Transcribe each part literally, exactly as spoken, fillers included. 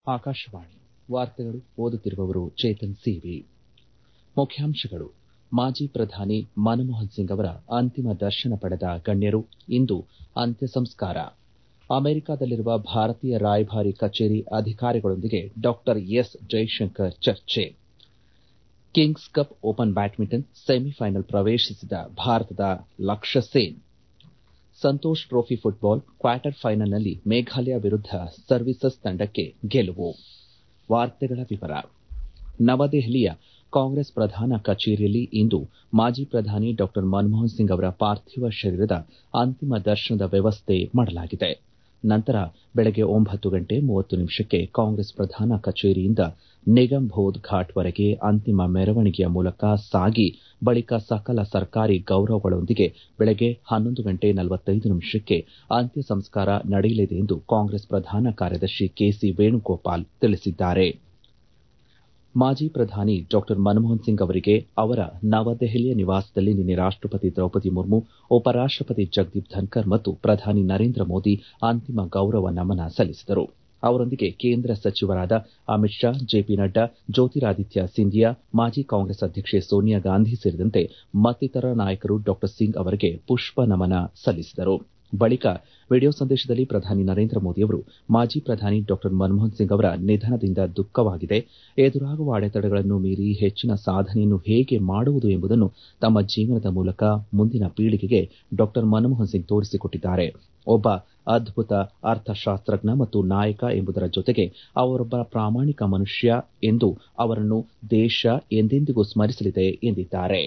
ಆಕಾಶವಾಣಿ ವಾರ್ತೆಗಳು ಓದುತ್ತಿರುವವರು ಚೇತನ್ ಸಿವಿ. ಮುಖ್ಯಾಂಶಗಳು. ಮಾಜಿ ಪ್ರಧಾನಿ ಮನಮೋಹನ್ ಸಿಂಗ್ ಅವರ ಅಂತಿಮ ದರ್ಶನ ಪಡೆದ ಗಣ್ಯರು ಇಂದು ಅಂತ್ಯ ಸಂಸ್ಕಾರ. ಅಮೆರಿಕದಲ್ಲಿರುವ ಭಾರತೀಯ ರಾಯಭಾರಿ ಕಚೇರಿ ಅಧಿಕಾರಿಗಳೊಂದಿಗೆ ಡಾ ಎಸ್ ಜೈಶಂಕರ್ ಚರ್ಚೆ. Kings Cup Open badminton semifinal ಪ್ರವೇಶಿಸಿದ ಭಾರತದ Lakshya Sen. Santosh trophy football quarter ಫೈನಲ್ನಲ್ಲಿ ಮೇಘಾಲಯ ವಿರುದ್ಧ ಸರ್ವೀಸಸ್ ತಂಡಕ್ಕೆ ಗೆಲುವು. ವಾರ್ತೆಗಳ ವಿವರ. ನವದೆಹಲಿಯ ಕಾಂಗ್ರೆಸ್ ಪ್ರಧಾನ ಕಚೇರಿಯಲ್ಲಿ ಇಂದು ಮಾಜಿ ಪ್ರಧಾನಿ ಡಾ ಮನಮೋಹನ್ ಸಿಂಗ್ ಅವರ ಪಾರ್ಥಿವ ಶರೀರದ ಅಂತಿಮ ದರ್ಶನದ ವ್ಯವಸ್ಥೆ ಮಾಡಲಾಗಿದೆ. ನಂತರ ಬೆಳಗ್ಗೆ ಒಂಬತ್ತು ಗಂಟೆ ಮೂವತ್ತು ನಿಮಿಷಕ್ಕೆ ಕಾಂಗ್ರೆಸ್ ಪ್ರಧಾನ ಕಚೇರಿಯಿಂದ ನಿಗಮ್ಬೋಧ್ ಘಾಟ್ವರೆಗೆ ಅಂತಿಮ ಮೆರವಣಿಗೆಯ ಮೂಲಕ ಸಾಗಿ ಬಳಿಕ ಸಕಲ ಸರ್ಕಾರಿ ಗೌರವಗಳೊಂದಿಗೆ ಬೆಳಗ್ಗೆ ಹನ್ನೊಂದು ಗಂಟೆ ನಲವತ್ತೈದು ನಿಮಿಷಕ್ಕೆ ಅಂತ್ಯ ಸಂಸ್ಕಾರ ನಡೆಯಲಿದೆ ಎಂದು ಕಾಂಗ್ರೆಸ್ ಪ್ರಧಾನ ಕಾರ್ಯದರ್ಶಿ ಕೆಸಿ ವೇಣುಗೋಪಾಲ್ ತಿಳಿಸಿದ್ದಾರೆ. ಮಾಜಿ ಪ್ರಧಾನಿ ಡಾ ಮನಮೋಹನ್ ಸಿಂಗ್ ಅವರಿಗೆ ಅವರ ನವದೆಹಲಿಯ ನಿವಾಸದಲ್ಲಿ ನಿನ್ನೆ ರಾಷ್ಟಪತಿ ದ್ರೌಪದಿ ಮುರ್ಮು, ಉಪರಾಷ್ಟಪತಿ ಜಗದೀಪ್ ಧನ್ಕರ್ ಮತ್ತು ಪ್ರಧಾನಿ ನರೇಂದ್ರ ಮೋದಿ ಅಂತಿಮ ಗೌರವ ನಮನ ಸಲ್ಲಿಸಿದರು. ಅವರೊಂದಿಗೆ ಕೇಂದ್ರ ಸಚಿವರಾದ ಅಮಿತ್ ಶಾ, ಜೆಪಿ ನಡ್ಡಾ, ಜ್ಯೋತಿರಾದಿತ್ಯ ಸಿಂಧಿಯಾ, ಮಾಜಿ ಕಾಂಗ್ರೆಸ್ ಅಧ್ಯಕ್ಷೆ ಸೋನಿಯಾ ಗಾಂಧಿ ಸೇರಿದಂತೆ ಮತ್ತಿತರ ನಾಯಕರು ಡಾ ಸಿಂಗ್ ಅವರಿಗೆ ಪುಷ್ಪ ನಮನ ಸಲ್ಲಿಸಿದರು. ಬಳಿಕ ವಿಡಿಯೋ ಸಂದೇಶದಲ್ಲಿ ಪ್ರಧಾನಿ ನರೇಂದ್ರ ಮೋದಿ ಅವರು ಮಾಜಿ ಪ್ರಧಾನಿ ಡಾ ಮನಮೋಹನ್ ಸಿಂಗ್ ಅವರ ನಿಧನದಿಂದ ದುಃಖವಾಗಿದೆ. ಎದುರಾಗುವ ಅಡೆತಡೆಗಳನ್ನು ಮೀರಿ ಹೆಚ್ಚಿನ ಸಾಧನೆಯನ್ನು ಹೇಗೆ ಮಾಡುವುದು ಎಂಬುದನ್ನು ತಮ್ಮ ಜೀವನದ ಮೂಲಕ ಮುಂದಿನ ಪೀಳಿಗೆಗೆ ಡಾ ಮನಮೋಹನ್ ಸಿಂಗ್ ತೋರಿಸಿಕೊಟ್ಟಿದ್ದಾರೆ. ಒಬ್ಬ ಅದ್ಭುತ ಅರ್ಥಶಾಸ್ತ್ರಜ್ಞ ಮತ್ತು ನಾಯಕ ಎಂಬುದರ ಜೊತೆಗೆ ಅವರೊಬ್ಬ ಪ್ರಾಮಾಣಿಕ ಮನುಷ್ಯ ಎಂದು ಅವರನ್ನು ದೇಶ ಎಂದೆಂದಿಗೂ ಸ್ಮರಿಸಲಿದೆ ಎಂದಿದ್ದಾರೆ.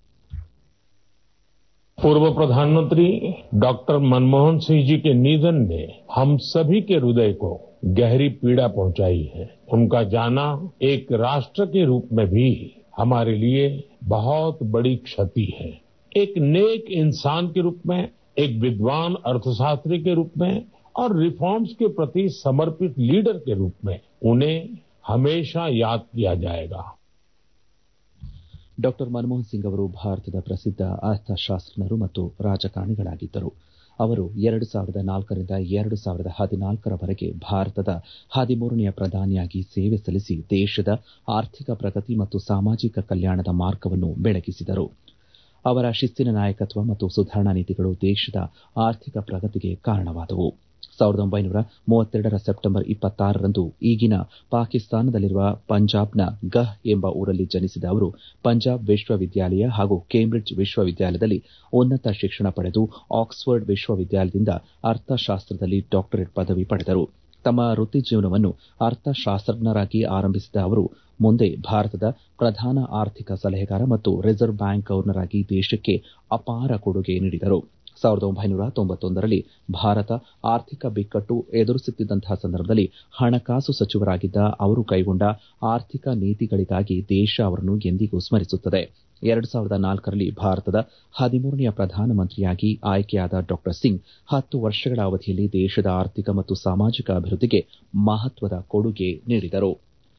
पूर्व प्रधानमंत्री डॉक्टर मनमोहन सिंह जी के निधन ने हम सभी के हृदय को गहरी पीड़ा पहुंचाई है. उनका जाना एक राष्ट्र के रूप में भी हमारे लिए बहुत बड़ी क्षति है. एक नेक इंसान के रूप में, एक विद्वान अर्थशास्त्री के रूप में और रिफॉर्म्स के प्रति समर्पित लीडर के रूप में उन्हें हमेशा याद किया जाएगा. ಡಾ ಮನಮೋಹನ್ ಸಿಂಗ್ ಅವರು ಭಾರತದ ಪ್ರಸಿದ್ಧ ಅರ್ಥಶಾಸ್ತ್ರಜ್ಞರು ಮತ್ತು ರಾಜಕಾರಣಿಗಳಾಗಿದ್ದರು. ಅವರು ಎರಡು ಸಾವಿರದ ನಾಲ್ಕರಿಂದ ಎರಡು ಸಾವಿರದ ಹದಿನಾಲ್ಕರವರೆಗೆ ಭಾರತದ ಹದಿಮೂರನೆಯ ಪ್ರಧಾನಿಯಾಗಿ ಸೇವೆ ಸಲ್ಲಿಸಿ ದೇಶದ ಆರ್ಥಿಕ ಪ್ರಗತಿ ಮತ್ತು ಸಾಮಾಜಿಕ ಕಲ್ಯಾಣದ ಮಾರ್ಗವನ್ನು ಬೆಳಗಿಸಿದರು. ಅವರ ಶಿಸ್ತಿನ ನಾಯಕತ್ವ ಮತ್ತು ಸುಧಾರಣಾ ನೀತಿಗಳು ದೇಶದ ಆರ್ಥಿಕ ಪ್ರಗತಿಗೆ ಕಾರಣವಾದವು. ಸಾವಿರದ ಒಂಬೈನೂರ ಮೂವತ್ತೆರಡರ ಸೆಪ್ಟೆಂಬರ್ ಇಪ್ಪತ್ತಾರರಂದು ಈಗಿನ ಪಾಕಿಸ್ತಾನದಲ್ಲಿರುವ ಪಂಜಾಬ್ನ ಗಹ್ ಎಂಬ ಊರಲ್ಲಿ ಜನಿಸಿದ ಅವರು ಪಂಜಾಬ್ ವಿಶ್ವವಿದ್ಯಾಲಯ ಹಾಗೂ ಕೇಂಬ್ರಿಡ್ಜ್ ವಿಶ್ವವಿದ್ಯಾಲಯದಲ್ಲಿ ಉನ್ನತ ಶಿಕ್ಷಣ ಪಡೆದು ಆಕ್ಸ್ಫರ್ಡ್ ವಿಶ್ವವಿದ್ಯಾಲಯದಿಂದ ಅರ್ಥಶಾಸ್ತ್ರದಲ್ಲಿ ಡಾಕ್ಟರೇಟ್ ಪದವಿ ಪಡೆದರು. ತಮ್ಮ ವೃತ್ತಿ ಜೀವನವನ್ನು ಅರ್ಥಶಾಸ್ತ್ರಜ್ಞರಾಗಿ ಆರಂಭಿಸಿದ ಅವರು ಮುಂದೆ ಭಾರತದ ಪ್ರಧಾನ ಆರ್ಥಿಕ ಸಲಹೆಗಾರ ಮತ್ತು ರಿಸರ್ವ್ ಬ್ಯಾಂಕ್ ಗವರ್ನರ್ ಆಗಿ ದೇಶಕ್ಕೆ ಅಪಾರ ಕೊಡುಗೆ ನೀಡಿದರು. ಸಾವಿರದ ಒಂಬೈನೂರ ತೊಂಬತ್ತೊಂದರಲ್ಲಿ ಭಾರತ ಆರ್ಥಿಕ ಬಿಕ್ಕಟ್ಟು ಎದುರಿಸುತ್ತಿದ್ದಂತಹ ಸಂದರ್ಭದಲ್ಲಿ ಹಣಕಾಸು ಸಚಿವರಾಗಿದ್ದ ಅವರು ಕೈಗೊಂಡ ಆರ್ಥಿಕ ನೀತಿಗಳಿಗಾಗಿ ದೇಶ ಅವರನ್ನು ಎಂದಿಗೂ ಸ್ಮರಿಸುತ್ತದೆ. ಎರಡು ಸಾವಿರದ ನಾಲ್ಕರಲ್ಲಿ ಭಾರತದ ಹದಿಮೂರನೆಯ ಪ್ರಧಾನಮಂತ್ರಿಯಾಗಿ ಆಯ್ಕೆಯಾದ ಡಾ ಸಿಂಗ್ ಹತ್ತು ವರ್ಷಗಳ ಅವಧಿಯಲ್ಲಿ ದೇಶದ ಆರ್ಥಿಕ ಮತ್ತು ಸಾಮಾಜಿಕ ಅಭಿವೃದ್ಧಿಗೆ ಮಹತ್ವದ ಕೊಡುಗೆ ನೀಡಿದರು.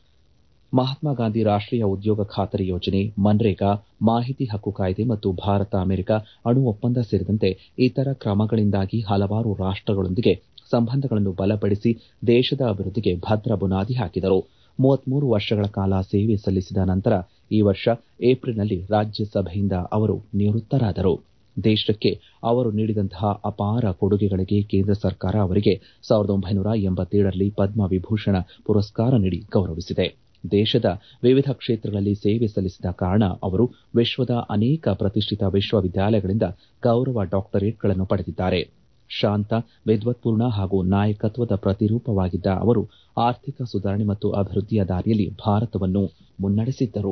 ಮಹಾತ್ಮ ಗಾಂಧಿ ರಾಷ್ಟೀಯ ಉದ್ಯೋಗ ಖಾತರಿ ಯೋಜನೆ, ಮನ್ರೇಗಾ, ಮಾಹಿತಿ ಹಕ್ಕು ಕಾಯ್ದೆ ಮತ್ತು ಭಾರತ ಅಮೆರಿಕ ಅಣು ಒಪ್ಪಂದ ಸೇರಿದಂತೆ ಇತರ ಕ್ರಮಗಳಿಂದಾಗಿ ಹಲವಾರು ರಾಷ್ಟಗಳೊಂದಿಗೆ ಸಂಬಂಧಗಳನ್ನು ಬಲಪಡಿಸಿ ದೇಶದ ಅಭಿವೃದ್ಧಿಗೆ ಭದ್ರ ಬುನಾದಿ ಹಾಕಿದರು. ಮೂವತ್ಮೂರು ವರ್ಷಗಳ ಕಾಲ ಸೇವೆ ಸಲ್ಲಿಸಿದ ನಂತರ ಈ ವರ್ಷ ಏಪ್ರಿಲ್ನಲ್ಲಿ ರಾಜ್ಯಸಭೆಯಿಂದ ಅವರು ನಿವೃತ್ತರಾದರು. ದೇಶಕ್ಕೆ ಅವರು ನೀಡಿದಂತಹ ಅಪಾರ ಕೊಡುಗೆಗಳಿಗೆ ಕೇಂದ್ರ ಸರ್ಕಾರ ಅವರಿಗೆ ಸಾವಿರದ ಒಂಬೈನೂರ ಎಂಬತ್ತೇಳರಲ್ಲಿ ಪದ್ಮ ವಿಭೂಷಣ ಪುರಸ್ಕಾರ ನೀಡಿ ಗೌರವಿಸಿದೆ. ದೇಶದ ವಿವಿಧ ಕ್ಷೇತ್ರಗಳಲ್ಲಿ ಸೇವೆ ಸಲ್ಲಿಸಿದ ಕಾರಣ ಅವರು ವಿಶ್ವದ ಅನೇಕ ಪ್ರತಿಷ್ಠಿತ ವಿಶ್ವವಿದ್ಯಾಲಯಗಳಿಂದ ಗೌರವ ಡಾಕ್ಟರೇಟ್ಗಳನ್ನು ಪಡೆದಿದ್ದಾರೆ. ಶಾಂತ, ವಿದ್ವತ್ಪೂರ್ಣ ಹಾಗೂ ನಾಯಕತ್ವದ ಪ್ರತಿರೂಪವಾಗಿದ್ದ ಅವರು ಆರ್ಥಿಕ ಸುಧಾರಣೆ ಮತ್ತು ಅಭಿವೃದ್ಧಿಯ ದಾರಿಯಲ್ಲಿ ಭಾರತವನ್ನು ಮುನ್ನಡೆಸಿದ್ದರು.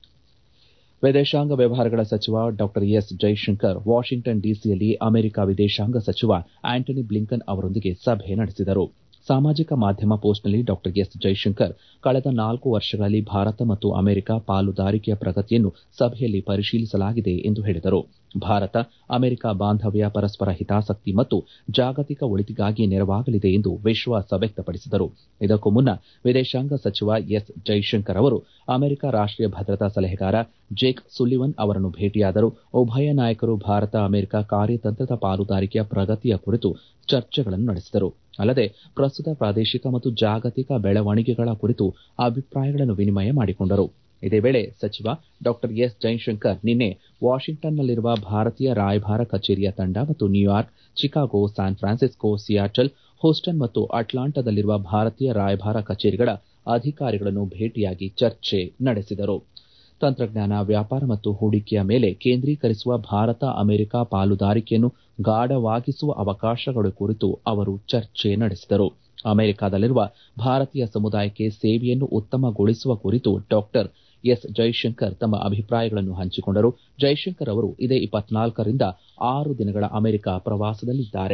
ವಿದೇಶಾಂಗ ವ್ಯವಹಾರಗಳ ಸಚಿವ ಡಾ ಎಸ್ ಜೈಶಂಕರ್ ವಾಷಿಂಗ್ಟನ್ ಡಿಸಿಯಲ್ಲಿ ಅಮೆರಿಕ ವಿದೇಶಾಂಗ ಸಚಿವ ಆಂಟನಿ ಬ್ಲಿಂಕನ್ ಅವರೊಂದಿಗೆ ಸಭೆ ನಡೆಸಿದರು. ಸಾಮಾಜಿಕ ಮಾಧ್ಯಮ ಪೋಸ್ಟ್ನಲ್ಲಿ ಡಾ ಎಸ್ ಜೈಶಂಕರ್ ಕಳೆದ ನಾಲ್ಕು ವರ್ಷಗಳಲ್ಲಿ ಭಾರತ ಮತ್ತು ಅಮೆರಿಕ ಪಾಲುದಾರಿಕೆಯ ಪ್ರಗತಿಯನ್ನು ಸಭೆಯಲ್ಲಿ ಪರಿಶೀಲಿಸಲಾಗಿದೆ ಎಂದು ಹೇಳಿದರು. ಭಾರತ ಅಮೆರಿಕ ಬಾಂಧವ್ಯ ಪರಸ್ಪರ ಹಿತಾಸಕ್ತಿ ಮತ್ತು ಜಾಗತಿಕ ಒಳಿತಿಗಾಗಿ ನೆರವಾಗಲಿದೆ ಎಂದು ವಿಶ್ವಾಸ ವ್ಯಕ್ತಪಡಿಸಿದರು. ಇದಕ್ಕೂ ಮುನ್ನ ವಿದೇಶಾಂಗ ಸಚಿವ ಎಸ್ ಜೈಶಂಕರ್ ಅವರು ಅಮೆರಿಕ ರಾಷ್ಟೀಯ ಭದ್ರತಾ ಸಲಹೆಗಾರ ಜೇಕ್ ಸುಲ್ಲಿವನ್ ಅವರನ್ನು ಭೇಟಿಯಾದರು. ಉಭಯ ನಾಯಕರು ಭಾರತ ಅಮೆರಿಕ ಕಾರ್ಯತಂತ್ರದ ಪಾಲುದಾರಿಕೆಯ ಪ್ರಗತಿಯ ಕುರಿತು ಚರ್ಚೆಗಳನ್ನು ನಡೆಸಿದರು. ಅಲ್ಲದೆ ಪ್ರಸ್ತುತ ಪ್ರಾದೇಶಿಕ ಮತ್ತು ಜಾಗತಿಕ ಬೆಳವಣಿಗೆಗಳ ಕುರಿತು ಅಭಿಪ್ರಾಯಗಳನ್ನು ವಿನಿಮಯ ಮಾಡಿಕೊಂಡರು. ಇದೇ ವೇಳೆ ಸಚಿವ ಡಾ ಎಸ್ ಜೈಶಂಕರ್ ನಿನ್ನೆ ವಾಷಿಂಗ್ಟನ್ನಲ್ಲಿರುವ ಭಾರತೀಯ ರಾಯಭಾರ ಕಚೇರಿಯ ತಂಡ ಮತ್ತು New York, Chicago, San Francisco, Seattle, Houston ಮತ್ತು ಅಟ್ಲಾಂಟಾದಲ್ಲಿರುವ ಭಾರತೀಯ ರಾಯಭಾರ ಕಚೇರಿಗಳ ಅಧಿಕಾರಿಗಳನ್ನು ಭೇಟಿಯಾಗಿ ಚರ್ಚೆ ನಡೆಸಿದರು. ತಂತ್ರಜ್ಞಾನ, ವ್ಯಾಪಾರ ಮತ್ತು ಹೂಡಿಕೆಯ ಮೇಲೆ ಕೇಂದ್ರೀಕರಿಸುವ ಭಾರತ ಅಮೆರಿಕ ಪಾಲುದಾರಿಕೆಯನ್ನು ಗಾಢವಾಗಿಸುವ ಅವಕಾಶಗಳ ಕುರಿತು ಅವರು ಚರ್ಚೆ ನಡೆಸಿದರು. ಅಮೆರಿಕದಲ್ಲಿರುವ ಭಾರತೀಯ ಸಮುದಾಯಕ್ಕೆ ಸೇವೆಯನ್ನು ಉತ್ತಮಗೊಳಿಸುವ ಕುರಿತು ಡಾ ಎಸ್ ಜೈಶಂಕರ್ ತಮ್ಮ ಅಭಿಪ್ರಾಯಗಳನ್ನು ಹಂಚಿಕೊಂಡರು. ಜೈಶಂಕರ್ ಅವರು ಇದೇ ಇಪ್ಪತ್ನಾಲ್ಕರಿಂದ ಆರು ದಿನಗಳ ಅಮೆರಿಕ ಪ್ರವಾಸದಲ್ಲಿದ್ದಾರೆ.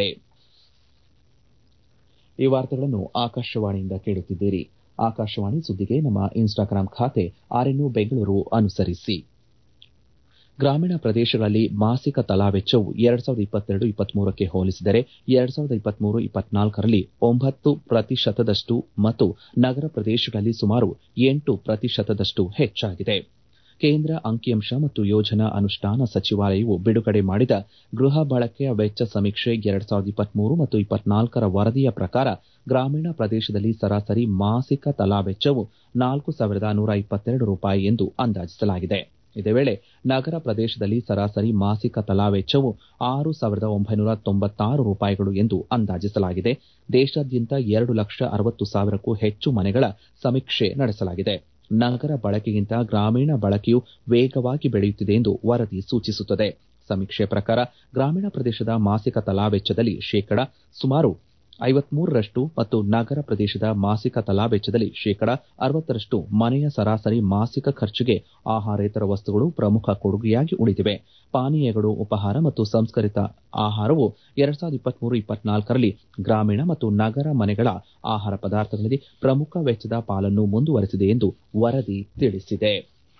ಈ ವಾರ್ತೆಗಳನ್ನು ಆಕಾಶವಾಣಿಯಿಂದ ಕೇಳುತ್ತಿದ್ದೀರಿ. ಆಕಾಶವಾಣಿ ಸುದ್ದಿಗೆ ನಮ್ಮ ಇನ್ಸ್ಟಾಗ್ರಾಂ ಖಾತೆ ಆರ್ಎನ್ಯು ಬೆಂಗಳೂರು ಅನುಸರಿಸಿ. ಗ್ರಾಮೀಣ ಪ್ರದೇಶಗಳಲ್ಲಿ ಮಾಸಿಕ ತಲಾ ವೆಚ್ಚವು ಎರಡ್ ಸಾವಿರದ ಇಪ್ಪತ್ತೆರಡು ಇಪ್ಪತ್ಮೂರಕ್ಕೆ ಹೋಲಿಸಿದರೆ ಎರಡ್ ಸಾವಿರದ ಇಪ್ಪತ್ಮೂರು ಇಪ್ಪತ್ನಾಲ್ಕರಲ್ಲಿ ಒಂಬತ್ತು ಪ್ರತಿಶತದಷ್ಟು ಮತ್ತು ನಗರ ಪ್ರದೇಶಗಳಲ್ಲಿ ಸುಮಾರು ಎಂಟು ಪ್ರತಿಶತದಷ್ಟು ಹೆಚ್ಚಾಗಿದೆ. ಕೇಂದ್ರ ಅಂಕಿಅಂಶ ಮತ್ತು ಯೋಜನಾ ಅನುಷ್ಠಾನ ಸಚಿವಾಲಯವು ಬಿಡುಗಡೆ ಮಾಡಿದ ಗೃಹ ಬಳಕೆಯ ವೆಚ್ಚ ಸಮೀಕ್ಷೆ ಎರಡ್ ಸಾವಿರದ ಇಪ್ಪತ್ಮೂರು ಮತ್ತು ಇಪ್ಪತ್ನಾಲ್ಕರ ವರದಿಯ ಪ್ರಕಾರ ಗ್ರಾಮೀಣ ಪ್ರದೇಶದಲ್ಲಿ ಸರಾಸರಿ ಮಾಸಿಕ ತಲಾ ವೆಚ್ಚವು ನಾಲ್ಕು ಸಾವಿರದ ನೂರ ಇಪ್ಪತ್ತೆರಡು ರೂಪಾಯಿ ಎಂದು ಅಂದಾಜಿಸಲಾಗಿದೆ. ಇದೇ ವೇಳೆ ನಗರ ಪ್ರದೇಶದಲ್ಲಿ ಸರಾಸರಿ ಮಾಸಿಕ ತಲಾ ವೆಚ್ಚವು ಆರು ಸಾವಿರದ ಒಂಬೈನೂರ ತೊಂಬತ್ತಾರು ರೂಪಾಯಿಗಳು ಎಂದು ಅಂದಾಜಿಸಲಾಗಿದೆ. ದೇಶಾದ್ಯಂತ ಎರಡು ಲಕ್ಷ ಅರವತ್ತು ಸಾವಿರಕ್ಕೂ ಹೆಚ್ಚು ಮನೆಗಳ ಸಮೀಕ್ಷೆ ನಡೆಸಲಾಗಿದೆ. ನಗರ ಬಳಕೆಗಿಂತ ಗ್ರಾಮೀಣ ಬಳಕೆಯು ವೇಗವಾಗಿ ಬೆಳೆಯುತ್ತಿದೆ ಎಂದು ವರದಿ ಸೂಚಿಸುತ್ತದೆ. ಸಮೀಕ್ಷೆ ಪ್ರಕಾರ ಗ್ರಾಮೀಣ ಪ್ರದೇಶದ ಮಾಸಿಕ ತಲಾ ವೆಚ್ಚದಲ್ಲಿ ಶೇಕಡ ಸುಮಾರು ಐವತ್ಮೂರರಷ್ಟು ಮತ್ತು ನಗರ ಪ್ರದೇಶದ ಮಾಸಿಕ ತಲಾ ವೆಚ್ಚದಲ್ಲಿ ಶೇಕಡ ಅರವತ್ತರಷ್ಟು ಮನೆಯ ಸರಾಸರಿ ಮಾಸಿಕ ಖರ್ಚಿಗೆ ಆಹಾರೇತರ ವಸ್ತುಗಳು ಪ್ರಮುಖ ಕೊಡುಗೆಯಾಗಿ ಉಳಿದಿವೆ. ಪಾನೀಯಗಳು, ಉಪಹಾರ ಮತ್ತು ಸಂಸ್ಕರಿತ ಆಹಾರವು ಎರಡ್ ಸಾವಿರದ ಇಪ್ಪತ್ಮೂರು ಇಪ್ಪತ್ನಾಲ್ಕರಲ್ಲಿ ಗ್ರಾಮೀಣ ಮತ್ತು ನಗರ ಮನೆಗಳ ಆಹಾರ ಪದಾರ್ಥಗಳಲ್ಲಿ ಪ್ರಮುಖ ವೆಚ್ಚದ ಪಾಲನ್ನು ಮುಂದುವರೆಸಿದೆ ಎಂದು ವರದಿ ತಿಳಿಸಿದೆ.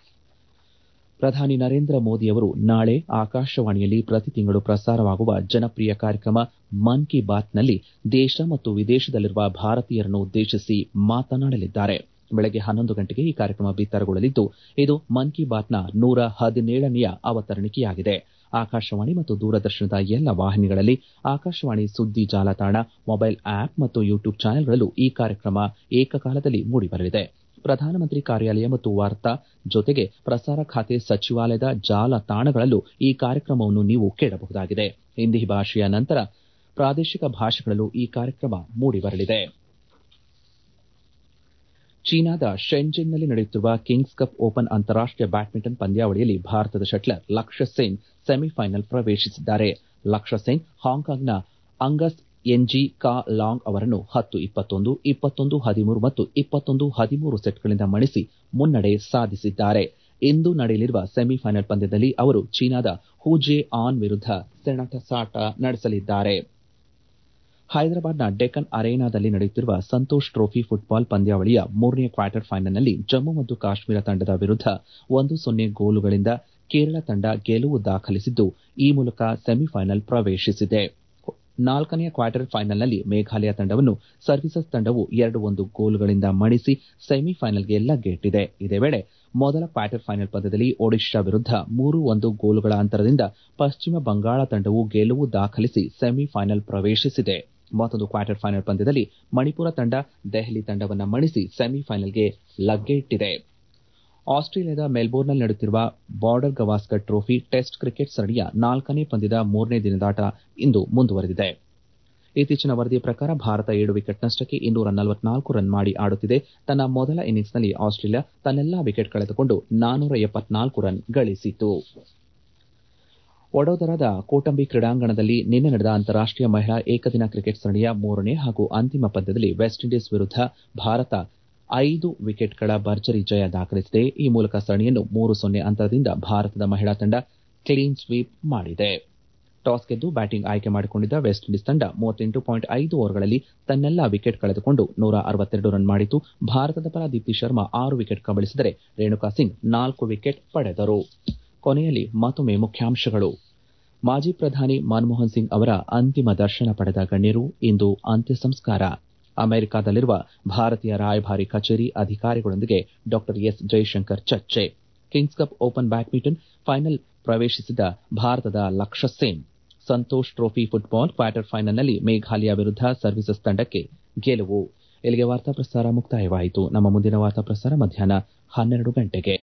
ಪ್ರಧಾನಿ ನರೇಂದ್ರ ಮೋದಿಯವರು ನಾಳೆ ಆಕಾಶವಾಣಿಯಲ್ಲಿ ಪ್ರತಿ ತಿಂಗಳು ಪ್ರಸಾರವಾಗುವ ಜನಪ್ರಿಯ ಕಾರ್ಯಕ್ರಮ ಮನ್ ಕಿ ಬಾತ್ನಲ್ಲಿ ದೇಶ ಮತ್ತು ವಿದೇಶದಲ್ಲಿರುವ ಭಾರತೀಯರನ್ನು ಉದ್ದೇಶಿಸಿ ಮಾತನಾಡಲಿದ್ದಾರೆ. ಬೆಳಗ್ಗೆ ಹನ್ನೊಂದು ಗಂಟೆಗೆ ಈ ಕಾರ್ಯಕ್ರಮ ಬಿತ್ತರಗೊಳ್ಳಲಿದ್ದು, ಇದು ಮನ್ ಕಿ ಬಾತ್ನ ನೂರ ಹದಿನೇಳನೆಯ ಅವತರಣಿಕೆಯಾಗಿದೆ. ಆಕಾಶವಾಣಿ ಮತ್ತು ದೂರದರ್ಶನದ ಎಲ್ಲ ವಾಹಿನಿಗಳಲ್ಲಿ, ಆಕಾಶವಾಣಿ ಸುದ್ದಿ ಜಾಲತಾಣ, ಮೊಬೈಲ್ ಆಪ್ ಮತ್ತು ಯೂಟ್ಯೂಬ್ ಚಾನೆಲ್ಗಳಲ್ಲೂ ಈ ಕಾರ್ಯಕ್ರಮ ಏಕಕಾಲದಲ್ಲಿ ಮೂಡಿಬರಲಿದೆ. ಪ್ರಧಾನಮಂತ್ರಿ ಕಾರ್ಯಾಲಯ ಮತ್ತು ವಾರ್ತಾ ಜೊತೆಗೆ ಪ್ರಸಾರ ಖಾತೆ ಸಚಿವಾಲಯದ ಜಾಲತಾಣಗಳಲ್ಲೂ ಈ ಕಾರ್ಯಕ್ರಮವನ್ನು ನೀವು ಕೇಳಬಹುದಾಗಿದೆ. ಹಿಂದಿ ಭಾಷೆಯ ನಂತರ ಪ್ರಾದೇಶಿಕ ಭಾಷೆಗಳಲ್ಲೂ ಈ ಕಾರ್ಯಕ್ರಮ ಮೂಡಿಬರಲಿದೆ. ಚೀನಾದ ಶೆಂಜೆನ್ನಲ್ಲಿ ನಡೆಯುತ್ತಿರುವ ಕಿಂಗ್ಸ್ ಕಪ್ ಓಪನ್ ಅಂತಾರಾಷ್ಟೀಯ ಬ್ಯಾಡ್ಮಿಂಟನ್ ಪಂದ್ಯಾವಳಿಯಲ್ಲಿ ಭಾರತದ ಶಟ್ಲರ್ ಲಕ್ಷ್ಯ ಸೆನ್ ಸೆಮಿಫೈನಲ್ ಪ್ರವೇಶಿಸಿದ್ದಾರೆ. ಲಕ್ಷ್ಯ ಸೆನ್ ಹಾಂಕಾಂಗ್ನ ಅಂಗಸ್ ಎನ್ಜಿ ಕಾ ಲಾಂಗ್ ಅವರನ್ನು ಹತ್ತು ಇಪ್ಪತ್ತೊಂದು, ಇಪ್ಪತ್ತೊಂದು ಹದಿಮೂರು ಮತ್ತು ಇಪ್ಪತ್ತೊಂದು ಹದಿಮೂರು ಸೆಟ್ಗಳಿಂದ ಮಣಿಸಿ ಮುನ್ನಡೆ ಸಾಧಿಸಿದ್ದಾರೆ. ಇಂದು ನಡೆಯಲಿರುವ ಸೆಮಿಫೈನಲ್ ಪಂದ್ಯದಲ್ಲಿ ಅವರು ಚೀನಾದ ಹೂ ಜೆ ಆನ್ ವಿರುದ್ಧ ಸೆಣಸಾಟ ನಡೆಸಲಿದ್ದಾರೆ. ಹೈದರಾಬಾದ್ನ ಡೆಕ್ಕನ್ ಅರೇನಾದಲ್ಲಿ ನಡೆಯುತ್ತಿರುವ ಸಂತೋಷ್ ಟ್ರೋಫಿ ಫುಟ್ಬಾಲ್ ಪಂದ್ಯಾವಳಿಯ ಮೂರನೇ ಕ್ವಾರ್ಟರ್ ಫೈನಲ್ನಲ್ಲಿ ಜಮ್ಮು ಮತ್ತು ಕಾಶ್ಮೀರ ತಂಡದ ವಿರುದ್ಧ ಒಂದು ಸೊನ್ನೆ ಗೋಲುಗಳಿಂದ ಕೇರಳ ತಂಡ ಗೆಲುವು ದಾಖಲಿಸಿದ್ದು, ಈ ಮೂಲಕ ಸೆಮಿಫೈನಲ್ ಪ್ರವೇಶಿಸಿದೆ. ನಾಲ್ಕನೇ ಕ್ವಾರ್ಟರ್ ಫೈನಲ್ನಲ್ಲಿ ಮೇಘಾಲಯ ತಂಡವನ್ನು ಸರ್ವೀಸಸ್ ತಂಡವು ಎರಡು ಒಂದು ಗೋಲುಗಳಿಂದ ಮಣಿಸಿ ಸೆಮಿಫೈನಲ್ಗೆ ಲಗ್ಗೆಯಿಟ್ಟಿದೆ. ಇದೇ ವೇಳೆ ಮೊದಲ ಕ್ವಾರ್ಟರ್ ಫೈನಲ್ ಪಂದ್ಯದಲ್ಲಿ ಒಡಿಶಾ ವಿರುದ್ಧ ಮೂರು ಒಂದು ಗೋಲುಗಳ ಅಂತರದಿಂದ ಪಶ್ಚಿಮ ಬಂಗಾಳ ತಂಡವು ಗೆಲುವು ದಾಖಲಿಸಿ ಸೆಮಿಫೈನಲ್ ಪ್ರವೇಶಿಸಿದೆ. ಮತ್ತೊಂದು ಕ್ವಾರ್ಟರ್ ಫೈನಲ್ ಪಂದ್ಯದಲ್ಲಿ ಮಣಿಪುರ ತಂಡ ದೆಹಲಿ ತಂಡವನ್ನು ಮಣಿಸಿ ಸೆಮಿಫೈನಲ್ಗೆ ಲಗ್ಗೆಯಿಟ್ಟಿದೆ. ಆಸ್ಟ್ರೇಲಿಯಾದ ಮೆಲ್ಬೋರ್ನ್ನಲ್ಲಿ ನಡೆಯುತ್ತಿರುವ Border Gavaskar trophy test cricket ಸರಣಿಯ ನಾಲ್ಕನೇ ಪಂದ್ಯದ ಮೂರನೇ ದಿನದಾಟ ಇಂದು ಮುಂದುವರೆದಿದೆ. ಇತ್ತೀಚಿನ ವರದಿಯ ಪ್ರಕಾರ ಭಾರತ ಏಳು ವಿಕೆಟ್ ನಷ್ಟಕ್ಕೆ ಇನ್ನೂರ ನಲವತ್ನಾಲ್ಕು ರನ್ ಮಾಡಿ ಆಡುತ್ತಿದೆ. ತನ್ನ ಮೊದಲ ಇನ್ನಿಂಗ್ಸ್ನಲ್ಲಿ ಆಸ್ಟ್ರೇಲಿಯಾ ತನ್ನೆಲ್ಲಾ ವಿಕೆಟ್ ಕಳೆದುಕೊಂಡು ನಾನೂರ ಎಪ್ಪತ್ನಾಲ್ಕು ರನ್ ಗಳಿಸಿತು. ವಡೋದರಾದ ಕೋಟಂಬಿ ಕ್ರೀಡಾಂಗಣದಲ್ಲಿ ನಿನ್ನೆ ನಡೆದ ಅಂತಾರಾಷ್ಟೀಯ ಮಹಿಳಾ ಏಕದಿನ ಕ್ರಿಕೆಟ್ ಸರಣಿಯ ಮೂರನೇ ಹಾಗೂ ಅಂತಿಮ ಪಂದ್ಯದಲ್ಲಿ ವೆಸ್ಟ್ ಇಂಡೀಸ್ ವಿರುದ್ಧ ಭಾರತ ಐದು ವಿಕೆಟ್ಗಳ ಭರ್ಜರಿ ಜಯ ದಾಖಲಿಸಿದೆ. ಈ ಮೂಲಕ ಸರಣಿಯನ್ನು ಮೂರು ಸೊನ್ನೆ ಅಂತರದಿಂದ ಭಾರತದ ಮಹಿಳಾ ತಂಡ ಕ್ಲೀನ್ ಸ್ವೀಪ್ ಮಾಡಿದೆ. ಟಾಸ್ ಗೆದ್ದು ಬ್ಯಾಟಿಂಗ್ ಆಯ್ಕೆ ಮಾಡಿಕೊಂಡಿದ್ದ ವೆಸ್ಟ್ ಇಂಡೀಸ್ ತಂಡ ಮೂವತ್ತೆಂಟು ಪಾಯಿಂಟ್ ಐದು ಓವರ್ಗಳಲ್ಲಿ ತನ್ನೆಲ್ಲಾ ವಿಕೆಟ್ ಕಳೆದುಕೊಂಡು ನೂರ ಅರವತ್ತೆರಡು ರನ್ ಮಾಡಿತು. ಭಾರತದ ಪರ ದೀಪ್ತಿ ಶರ್ಮಾ ಆರು ವಿಕೆಟ್ ಕಬಳಿಸಿದರೆ ರೇಣುಕಾ ಸಿಂಗ್ ನಾಲ್ಕು ವಿಕೆಟ್ ಪಡೆದರು. ಕೊನೆಯಲ್ಲಿ ಮತ್ತೊಮ್ಮೆ ಮುಖ್ಯಾಂಶಗಳು. ಮಾಜಿ ಪ್ರಧಾನಿ ಮನಮೋಹನ್ ಸಿಂಗ್ ಅವರ ಅಂತಿಮ ದರ್ಶನ ಪಡೆದ ಗಣ್ಯರು ಇಂದು ಅಂತ್ಯ ಸಂಸ್ಕಾರ. ಅಮೆರಿಕದಲ್ಲಿರುವ ಭಾರತೀಯ ರಾಯಭಾರಿ ಕಚೇರಿ ಅಧಿಕಾರಿಗಳೊಂದಿಗೆ ಡಾ ಎಸ್ ಜೈಶಂಕರ್ ಚರ್ಚೆ. Kings Cup Open badminton final ಪ್ರವೇಶಿಸಿದ ಭಾರತದ Lakshya Sen. Santosh trophy football quarter ಫೈನಲ್ನಲ್ಲಿ ಮೇಘಾಲಯ ವಿರುದ್ಧ ಸರ್ವೀಸಸ್ ತಂಡಕ್ಕೆ ಗೆಲುವು. ಇಲ್ಲಿಗೆ ವಾರ್ತಾ ಪ್ರಸಾರ ಮುಕ್ತಾಯವಾಯಿತು. ನಮ್ಮ ಮುಂದಿನ ವಾರ್ತಾ ಪ್ರಸಾರ ಮಧ್ಯಾಹ್ನ ಹನ್ನೆರಡು ಗಂಟೆಗೆ.